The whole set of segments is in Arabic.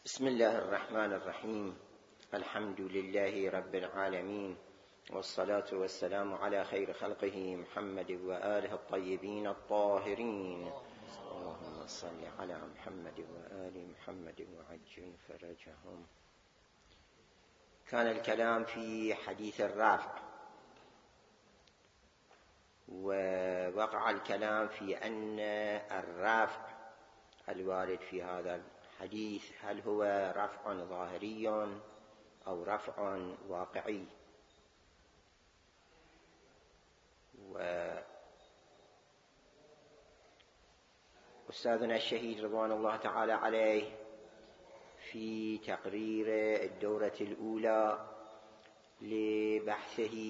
بسم الله الرحمن الرحيم. الحمد لله رب العالمين، والصلاة والسلام على خير خلقه محمد وآله الطيبين الطاهرين. اللهم صل على محمد وآل محمد وعجل فرجهم. كان الكلام في حديث الرافع، ووقع الكلام في أن الرافع الوارد في هذا الحديث هل هو رفع ظاهري أو رفع واقعي. وأستاذنا الشهيد رضوان الله تعالى عليه في تقرير الدورة الأولى لبحثه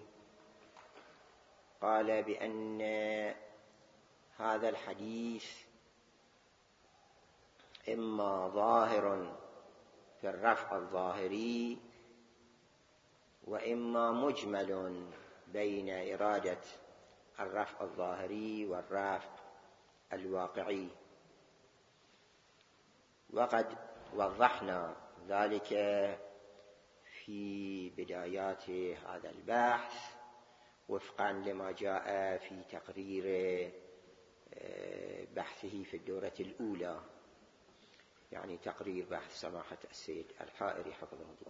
قال بأن هذا الحديث إما ظاهر في الرفع الظاهري، وإما مجمل بين إرادة الرفع الظاهري والرفع الواقعي. وقد وضحنا ذلك في بدايات هذا البحث وفقا لما جاء في تقرير بحثه في الدورة الأولى، يعني تقرير بحث سماحة السيد الحائري حفظه الله.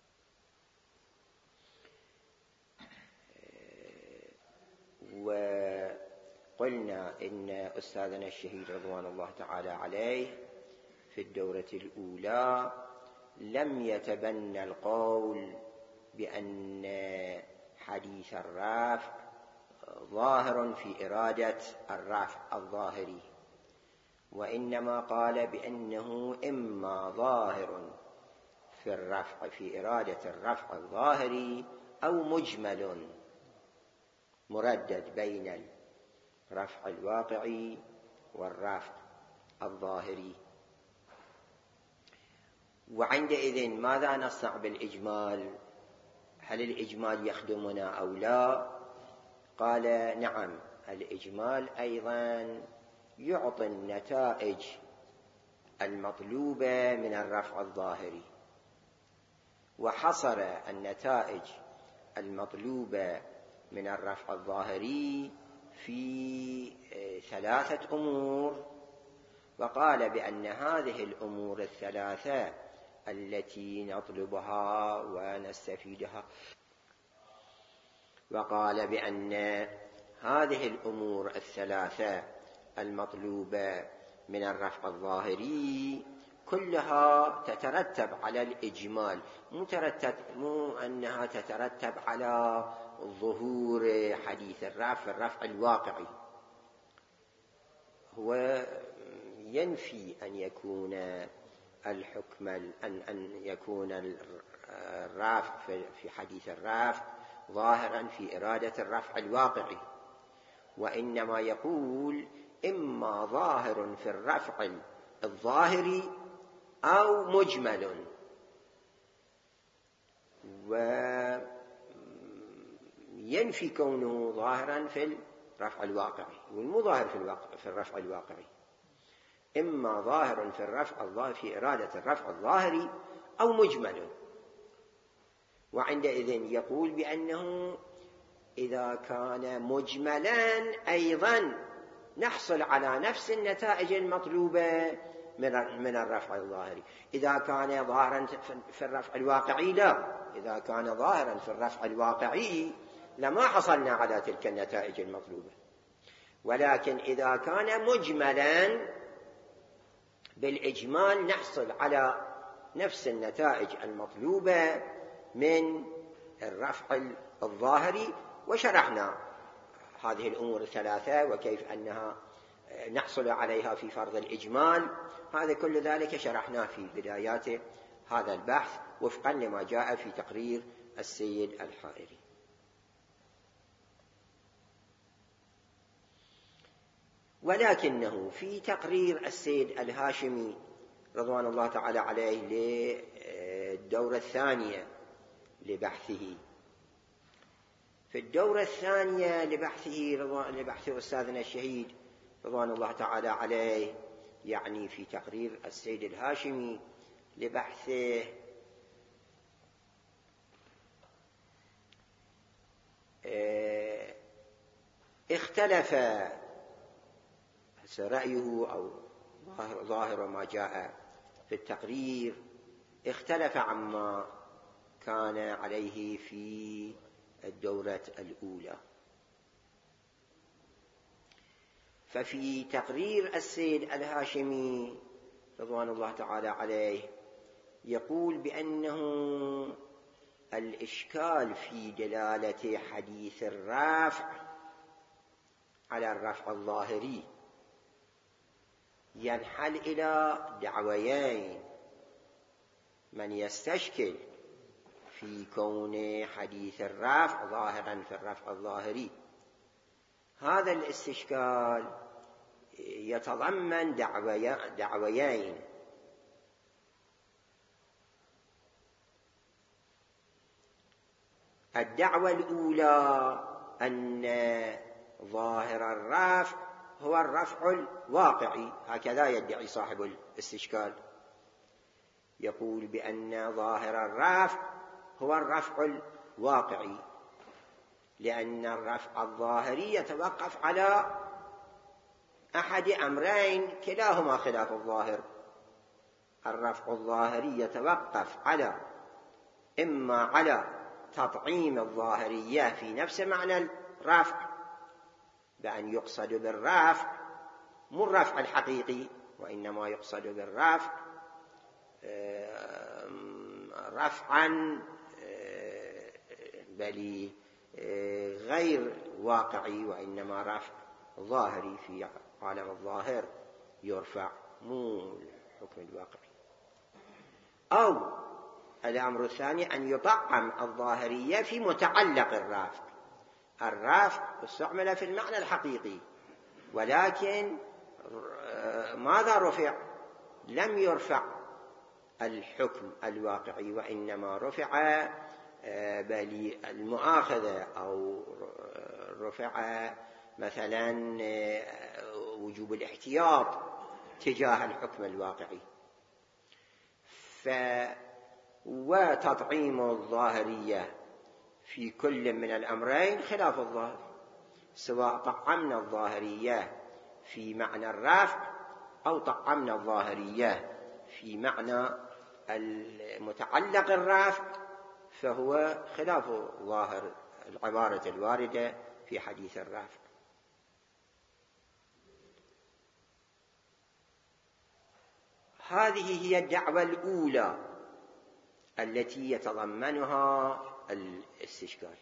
وقلنا إن أستاذنا الشهيد رضوان الله تعالى عليه في الدورة الأولى لم يتبنى القول بأن حديث الرافع ظاهر في إرادة الرافع الظاهري، وإنما قال بأنه إما ظاهر في الرفع في إرادة الرفع الظاهري أو مجمل مردد بين الرفع الواقعي والرفع الظاهري. وعندئذ ماذا نصنع بالإجمال؟ هل الإجمال يخدمنا أو لا؟ قال نعم، الإجمال أيضا يعطي النتائج المطلوبة من الرفع الظاهري، وحصر النتائج المطلوبة من الرفع الظاهري في 3 أمور، وقال بأن هذه الأمور الثلاثة التي نطلبها ونستفيدها، وقال بأن هذه الأمور الثلاثة المطلوبة من الرفع الظاهري كلها تترتب على الإجمال، مو أنها تترتب على ظهور حديث الرفع الواقعي. هو ينفي أن يكون الحكم أن يكون الرفع في حديث الرفع ظاهرا في إرادة الرفع الواقعي، وإنما يقول إما ظاهر في الرفع الظاهري أو مجمل، وينفي كونه ظاهرا في الرفع الواقعي، والمو ظاهر في الرفع الواقعي، إما ظاهر في الرفع الظاهري في إرادة الرفع الظاهري أو مجمل. وعندئذ يقول بأنه إذا كان مجملا أيضا نحصل على نفس النتائج المطلوبة من الرفع الظاهري. إذا كان ظاهرا في الرفع الواقعي لا، إذا كان ظاهرا في الرفع الواقعي لما حصلنا على تلك النتائج المطلوبة، ولكن إذا كان مجملا بالإجمال نحصل على نفس النتائج المطلوبة من الرفع الظاهري. وشرحنا هذه الأمور الثلاثة وكيف أنها نحصل عليها في فرض الإجمال، هذا كل ذلك شرحناه في بدايات هذا البحث وفقا لما جاء في تقرير السيد الحائري. ولكنه في تقرير السيد الهاشمي رضوان الله تعالى عليه للدورة الثانية لبحثه، في الدورة الثانية لبحث أستاذنا الشهيد رضوان الله تعالى عليه، يعني في تقرير السيد الهاشمي لبحثه اختلف رأيه أو ظاهر ما جاء في التقرير اختلف عما كان عليه في الدورة الأولى. ففي تقرير السيد الهاشمي رضوان الله تعالى عليه يقول بأنه الإشكال في دلالة حديث الرفع على الرفع الظاهري ينحل إلى دعويين: من يستشكل في كون حديث الرفع ظاهرا في الرفع الظاهري، هذا الاستشكال يتضمن دعويين: الدعوة الأولى أن ظاهر الرفع هو الرفع الواقعي، هكذا يدعي صاحب الاستشكال، يقول بأن ظاهر الرفع هو الرفع الواقعي، لأن الرفع الظاهري يتوقف على أحد أمرين كلاهما خلاف الظاهر. الرفع الظاهري يتوقف على إما على تطعيم الظاهرية في نفس معنى الرفع، بأن يقصد بالرفع مو الرفع الحقيقي، وإنما يقصد بالرفع رفعا بل غير واقعي، وإنما رفع ظاهري في عالم الظاهر يرفع، مو الحكم الواقعي. أو الأمر الثاني أن يطعم الظاهرية في متعلق الرفع. الرفع استعمل في المعنى الحقيقي، ولكن ماذا رفع؟ لم يرفع الحكم الواقعي، وإنما رفع بل المؤاخذة، أو رفع مثلا وجوب الاحتياط تجاه الحكم الواقعي. وتطعيم الظاهرية في كل من الأمرين خلاف الظاهر، سواء طعمنا الظاهرية في معنى الرفع أو طعمنا الظاهرية في معنى المتعلق الرفع، فهو خلاف ظاهر العبارة الواردة في حديث الرفع. هذه هي الدعوة الأولى التي يتضمنها الاستشكال.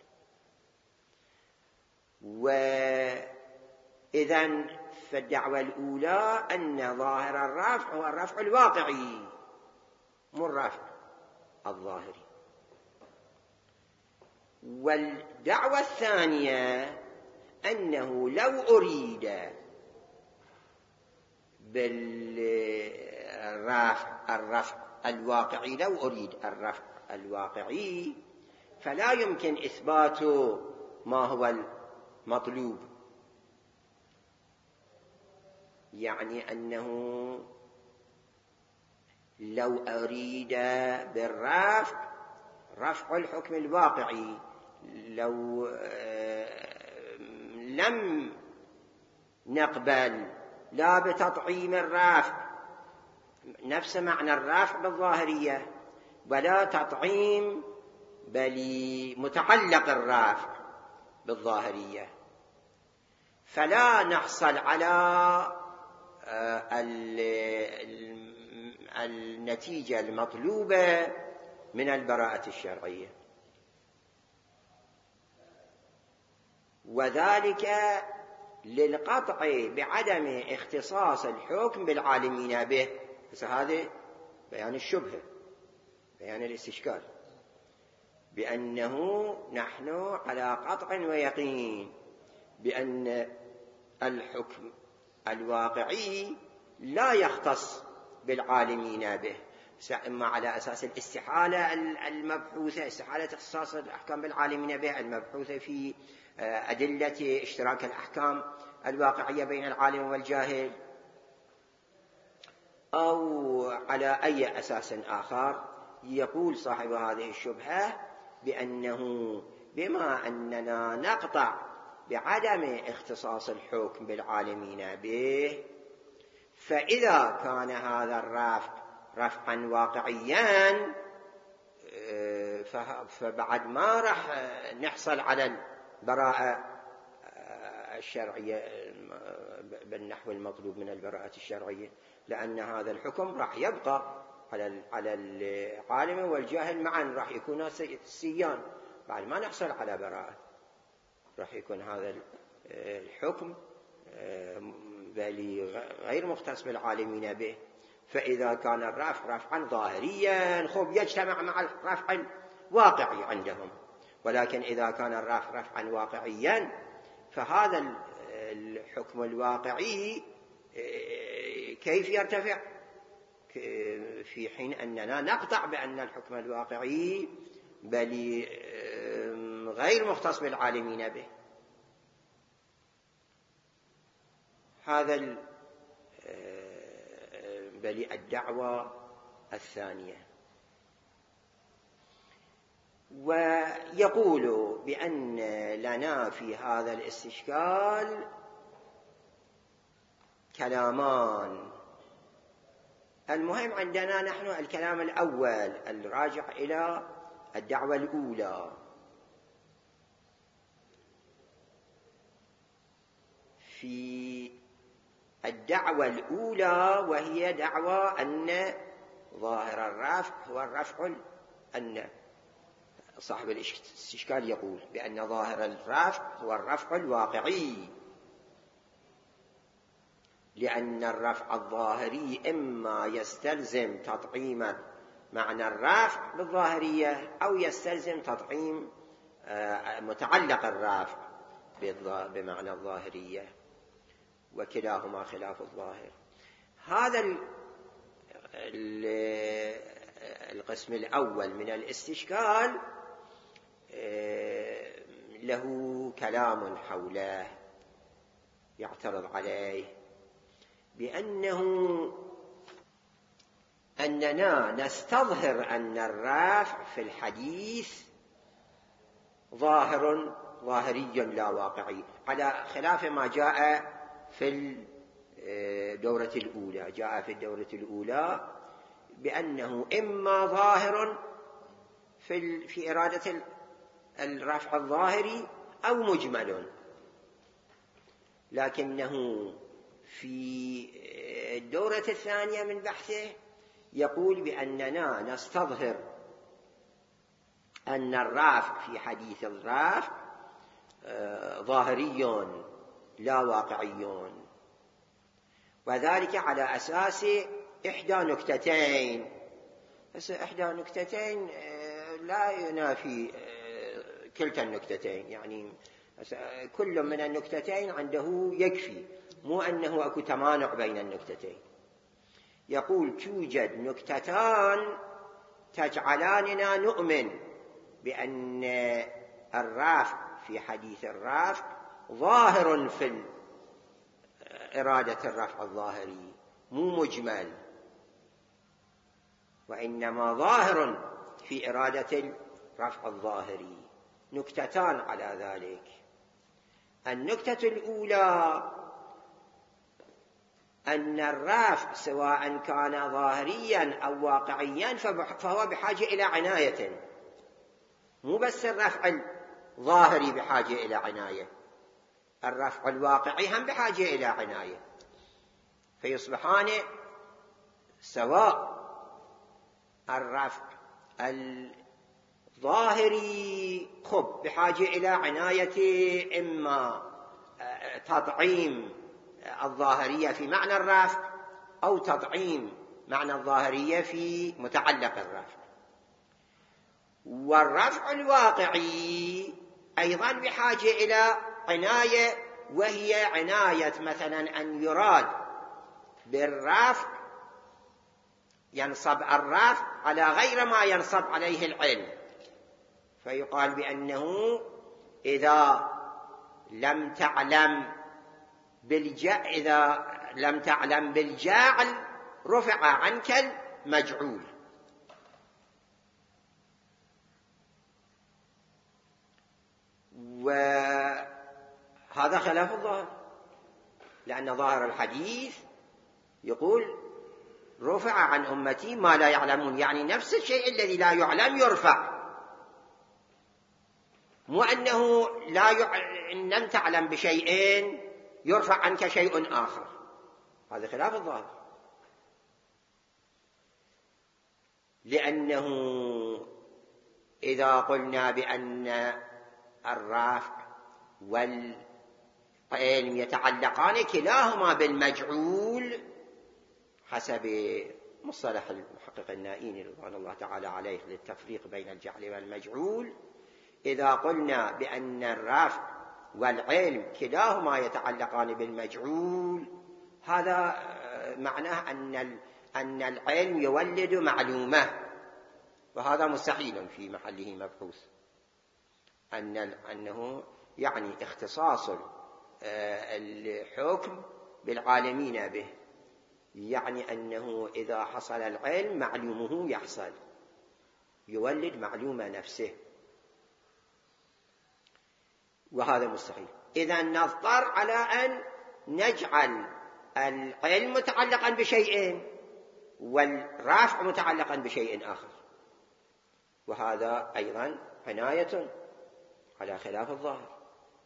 وإذن فالدعوة الأولى أن ظاهر الرفع هو الرفع الواقعي مو الرفع الظاهري. والدعوة الثانية أنه لو أريد بالرفع الواقعي، لو أريد الرفع الواقعي، فلا يمكن إثبات ما هو المطلوب. يعني أنه لو أريد بالرفع رفع الحكم الواقعي، لو لم نقبل لا بتطعيم الرفع نفس معنى الرفع بالظاهرية، ولا تطعيم بل متعلق الرفع بالظاهرية، فلا نحصل على النتيجة المطلوبة من البراءة الشرعية. وذلك للقطع بعدم اختصاص الحكم بالعالمين به. هذا بيان الشبهة، بيان الاستشكال، بأنه نحن على قطع ويقين بأن الحكم الواقعي لا يختص بالعالمين به، إما على أساس الاستحالة المبحوثة، استحالة اختصاص الأحكام بالعالمين به المبحوثة في أدلة اشتراك الأحكام الواقعية بين العالم والجاهل، أو على أي أساس آخر. يقول صاحب هذه الشبهة بأنه بما أننا نقطع بعدم اختصاص الحكم بالعالمين به، فإذا كان هذا الرفع رفعا واقعيا فبعد ما راح نحصل على البراءة الشرعية بالنحو المطلوب من البراءة الشرعية، لأن هذا الحكم راح يبقى على العالم والجاهل معا، راح يكون سيان بعد ما نحصل على براءة، راح يكون هذا الحكم غير مختص بالعالمين به. فإذا كان الرفع رفعا ظاهريا يجتمع مع الرفع الواقعي عندهم، ولكن إذا كان الرفع رفعا واقعيا فهذا الحكم الواقعي كيف يرتفع في حين أننا نقطع بأن الحكم الواقعي بل غير مختص بالعالمين به. هذا بل الدعوة الثانية. ويقول بأن لنا في هذا الاستشكال كلامان. المهم عندنا نحن الكلام الأول الراجع إلى الدعوة الأولى. في الدعوة الأولى وهي دعوة أن ظاهر الرفع هو الرفع، أن صاحب الاستشكال يقول بأن ظاهر الرفع هو الرفع الواقعي، لأن الرفع الظاهري إما يستلزم تطعيم معنى الرفع بالظاهرية أو يستلزم تطعيم متعلق الرفع بمعنى الظاهرية، وكلاهما خلاف الظاهر. هذا القسم الأول من الاستشكال له كلام حوله يعترض عليه أننا نستظهر أن الرافع في الحديث ظاهري لا واقعي، على خلاف ما جاء في الدورة الأولى. جاء في الدورة الأولى بأنه إما ظاهر في إرادة الرفع الظاهري أو مجمل، لكنه في الدورة الثانية من بحثه يقول بأننا نستظهر أن الرافع في حديث الرافع ظاهري لا واقعي، وذلك على أساس إحدى نكتتين. بس إحدى نكتتين لا ينافي كلتا النكتتين، يعني كل من النكتتين عنده يكفي، مو أنه أكو تمانع بين النكتتين. يقول توجد نكتتان تجعلاننا نؤمن بأن الرافع في حديث الرافع ظاهر في إرادة الرفع الظاهري، مو مجمل، وإنما ظاهر في إرادة الرفع الظاهري. نكتتان على ذلك. النكتة الأولى أن الرفع سواء كان ظاهريا أو واقعيا فهو بحاجة إلى عناية، مو بس الرفع الظاهري بحاجة إلى عناية، الرفع الواقعي هم بحاجة إلى عناية، فيصبحان سواء. الرفع الظاهري بحاجة إلى عناية، إما تطعيم الظاهرية في معنى الرفع أو تطعيم معنى الظاهرية في متعلق الرفع. والرفع الواقعي أيضا بحاجة إلى عناية، وهي عناية مثلا أن يراد بالرفع ينصب الرفع على غير ما ينصب عليه العلم، فيقال بأنه إذا لم تعلم بالجعل رفع عنك المجعول. وهذا خلاف الظاهر، لأن ظاهر الحديث يقول رفع عن أمتي ما لا يعلمون، يعني نفس الشيء الذي لا يعلم يرفع، مو أنه إن لم تعلم بشيء يرفع عنك شيء آخر. هذا خلاف الظاهر، لأنه إذا قلنا بأن الرفع والعلم يتعلقان كلاهما بالمجعول حسب مصطلح المحقق النائيني رضوان الله تعالى عليه للتفريق بين الجعل والمجعول، إذا قلنا بأن الرفع والعلم كلاهما يتعلقان بالمجعول، هذا معناه أن العلم يولد معلومة، وهذا مستحيل في محله مبحوث. أنه يعني اختصاص الحكم بالعالمين به، يعني أنه إذا حصل العلم معلومه يحصل، يولد معلومة نفسه، وهذا مستحيل. إذا نضطر على أن نجعل العلم متعلقا بشيء والرافع متعلقا بشيء آخر، وهذا أيضا عناية على خلاف الظاهر.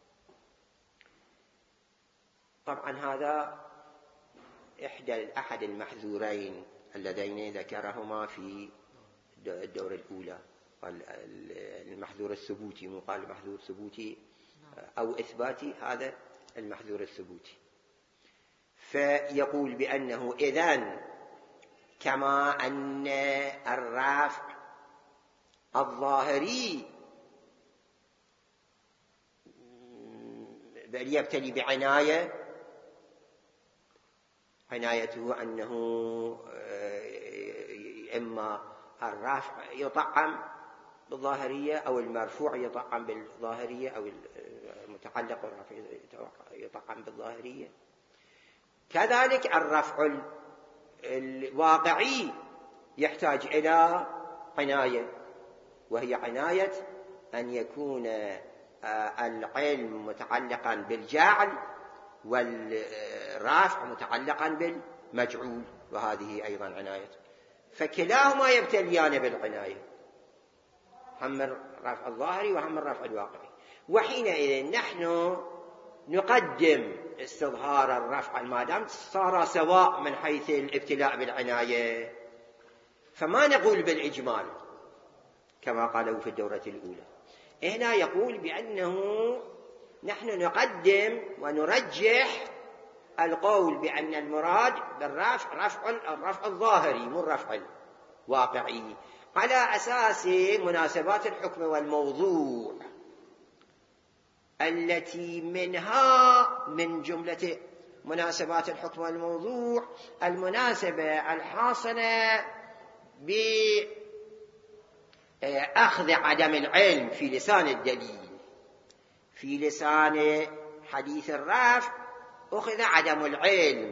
طبعا هذا أحد المحذورين اللذين ذكرهما في الدورة الأولى، المحذور الثبوتي، مو قال محذور ثبوتي أو إثباتي، هذا المحذور الثبوتي. فيقول بأنه إذن كما أن الرافع الظاهري بل يبتلي بعناية، عنايته أنه إما الرافع يطعم بالظاهرية أو المرفوع يطعم بالظاهرية أو المتعلق والرافع يطعم بالظاهرية، كذلك الرفع الواقعي يحتاج إلى عناية، وهي عناية أن يكون العلم متعلقا بالجعل والرافع متعلقا بالمجعول، وهذه أيضا عناية. فكلاهما يبتليان بالعناية، هم الرفع الظاهري وهم الرفع الواقعي. وحينئذ نحن نقدم استظهار الرفع ما دام صار سواء من حيث الابتلاء بالعناية، فما نقول بالإجمال كما قالوا في الدورة الأولى. هنا يقول بأنه نحن نقدم ونرجح القول بأن المراد بالرفع الرفع الظاهري مو الرفع الواقعي، على أساس مناسبات الحكم والموضوع التي منها من جملة مناسبات الحكم والموضوع المناسبة الحاصلة بأخذ عدم العلم في لسان الدليل. في لسان حديث الرفع أخذ عدم العلم،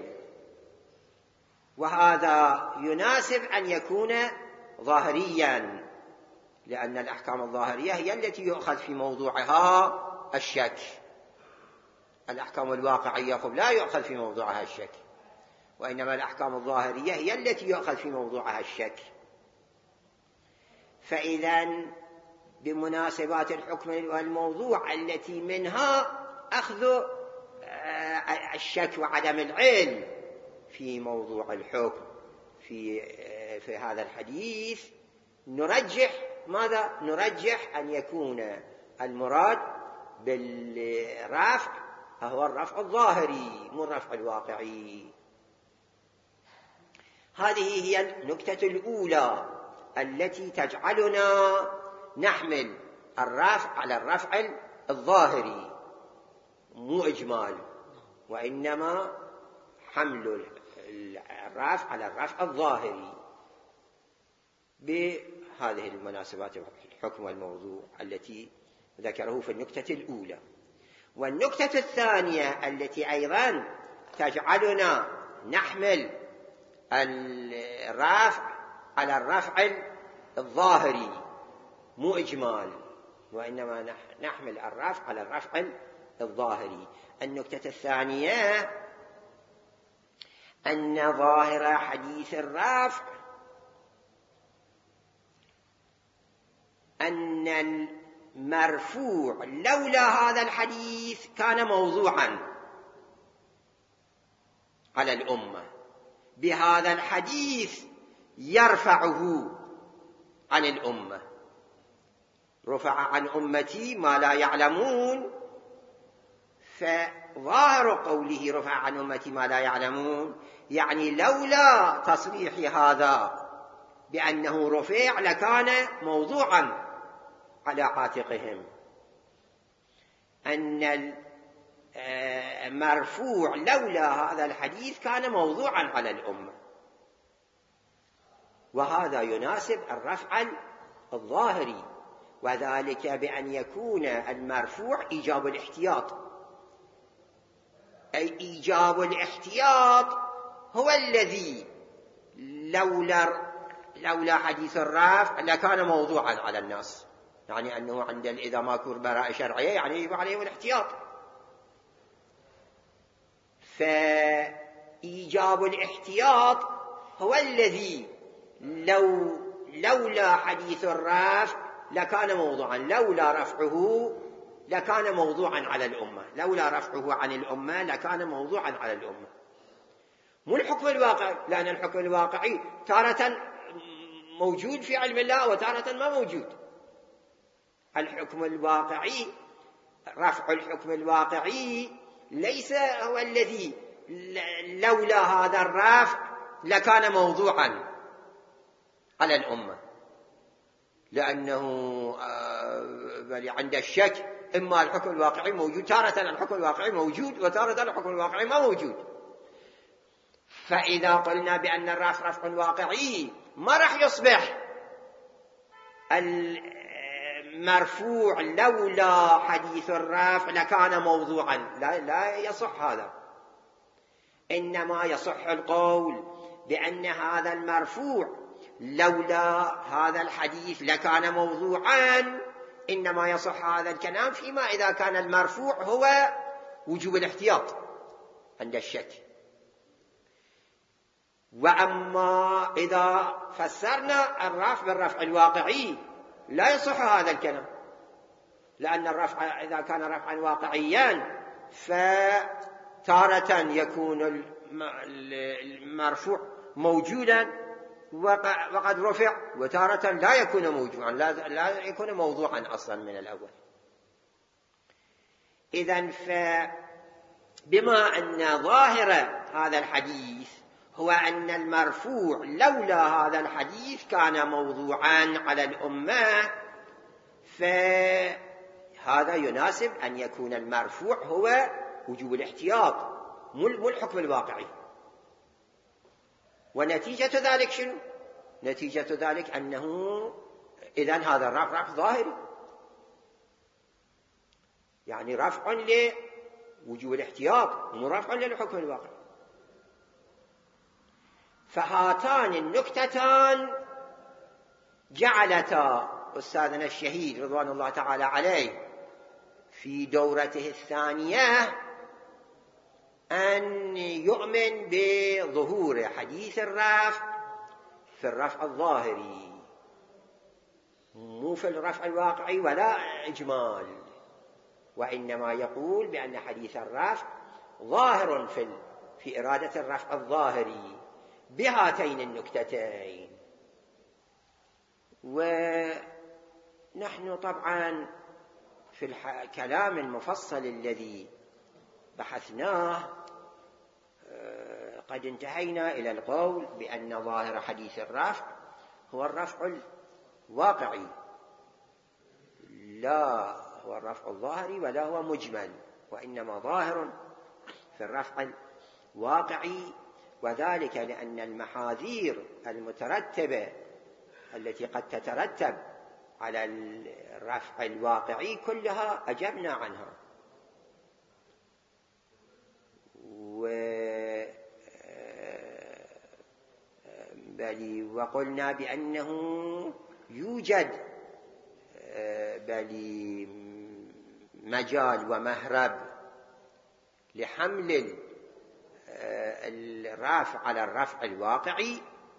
وهذا يناسب أن يكون ظاهريا، لأن الأحكام الظاهرية هي التي يؤخذ في موضوعها الشك. الأحكام الواقعية لا يؤخذ في موضوعها الشك، وإنما الأحكام الظاهرية هي التي يؤخذ في موضوعها الشك. فإذن بمناسبات الحكم والموضوع التي منها أخذ الشك وعدم العلم في موضوع الحكم في هذا الحديث، نرجح ماذا؟ نرجح أن يكون المراد بالرفع هو الرفع الظاهري مو الرفع الواقعي. هذه هي النكتة الأولى التي تجعلنا نحمل الرفع على الرفع الظاهري، مو إجمال، وإنما حمل الرفع على الرفع الظاهري بهذه المناسبات الحكم والموضوع التي ذكره في النكتة الأولى. والنكتة الثانية التي أيضا تجعلنا نحمل الرفع على الرفع الظاهري مو إجمال، وإنما نحمل الرفع على الرفع الظاهري. النكتة الثانية أن ظاهر حديث الرفع أن المرفوع لولا هذا الحديث كان موضوعا على الأمة، بهذا الحديث يرفعه عن الأمة. رفع عن أمتي ما لا يعلمون، فظاهر قوله رفع عن أمتي ما لا يعلمون يعني لولا تصريح هذا بأنه رفع لكان موضوعا على عاتقهم. أن المرفوع لولا هذا الحديث كان موضوعا على الأمة، وهذا يناسب الرفع الظاهري، وذلك بأن يكون المرفوع إيجاب الاحتياط. أي إيجاب الاحتياط هو الذي لولا حديث الرفع لكان موضوعا على الناس، يعني أنه عند إذا ماكو براءة شرعية يعني يجب عليه الاحتياط. فإيجاب الاحتياط هو الذي لولا حديث الرفع لكان موضوعا، لولا رفعه لكان موضوعا على الأمة، لولا رفعه عن الأمة لكان موضوعا على الأمة. مو الحكم الواقعي، لأن الحكم الواقعي تارة موجود في علم الله وتارة ما موجود. الحكم الواقعي، رفع الحكم الواقعي ليس هو الذي لولا هذا الرفع لكان موضوعا على الأمة، لأنه عند الشك إما الحكم الواقعي موجود، تارة الحكم الواقعي موجود وتارة الحكم الواقعي ما موجود. فإذا قلنا بأن الرفع رفع واقعي ما راح يصبح المرفوع لولا حديث الرفع لكان موضوعا، لا يصح هذا. إنما يصح القول بأن هذا المرفوع لولا هذا الحديث لكان موضوعا. إنما يصح هذا الكلام فيما إذا كان المرفوع هو وجوب الاحتياط عند الشك. وأما إذا فسرنا الرفع بالرفع الواقعي لا يصح هذا الكلام، لأن الرفع إذا كان رفعا واقعيا فتارة يكون المرفوع موجودا وقد رفع، وتارة لا يكون موجودا، لا يكون موضوعا أصلا من الأول. إذن بما أن ظاهر هذا الحديث هو أن المرفوع لولا هذا الحديث كان موضوعا على الأمة، فهذا يناسب أن يكون المرفوع هو وجوب الاحتياط مو الحكم الواقعي. ونتيجة ذلك شنو؟ نتيجة ذلك أنه إذن هذا الرفع ظاهري، يعني رفع لوجوب الاحتياط مو رفع للحكم الواقعي. فهاتان النكتتان جعلتا أستاذنا الشهيد رضوان الله تعالى عليه في دورته الثانية أن يؤمن بظهور حديث الرفع في الرفع الظاهري مو في الرفع الواقعي ولا إجمال، وإنما يقول بأن حديث الرفع ظاهر في إرادة الرفع الظاهري بهاتين النكتتين. ونحن طبعا في الكلام المفصل الذي بحثناه قد انتهينا إلى القول بأن ظاهر حديث الرفع هو الرفع الواقعي، لا هو الرفع الظاهري ولا هو مجمل، وإنما ظاهر في الرفع الواقعي. وذلك لأن المحاذير المترتبة التي قد تترتب على الرفع الواقعي كلها أجبنا عنها. بل وقلنا بأنه يوجد بل مجال ومهرب لحمل الرافع على الرفع الواقعي،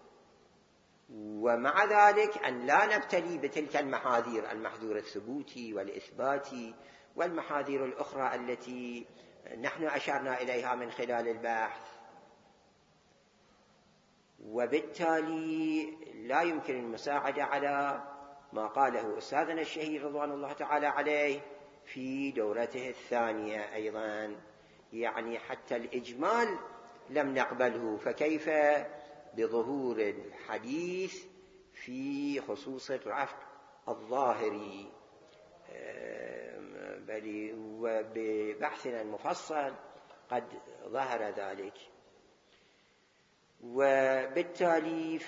ومع ذلك أن لا نبتلي بتلك المحاذير، المحذور الثبوتي والإثباتي والمحاذير الأخرى التي نحن أشرنا إليها من خلال البحث. وبالتالي لا يمكن المساعدة على ما قاله أستاذنا الشهير رضوان الله تعالى عليه في دورته الثانية أيضا، يعني حتى الإجمال لم نقبله، فكيف بظهور الحديث في خصوص الرفع الظاهري؟ بل وببحثنا المفصل قد ظهر ذلك. وبالتالي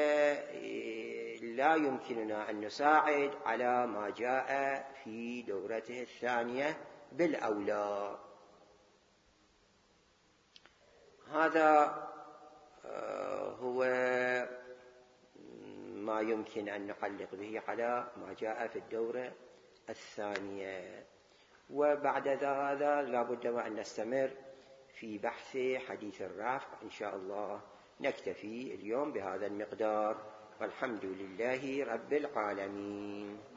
فلا يمكننا أن نساعد على ما جاء في دورته الثانية بالأولى. هذا هو ما يمكن أن نعلق به على ما جاء في الدورة الثانية. وبعد هذا لا بد وأن نستمر في بحث حديث الرفع إن شاء الله. نكتفي اليوم بهذا المقدار، والحمد لله رب العالمين.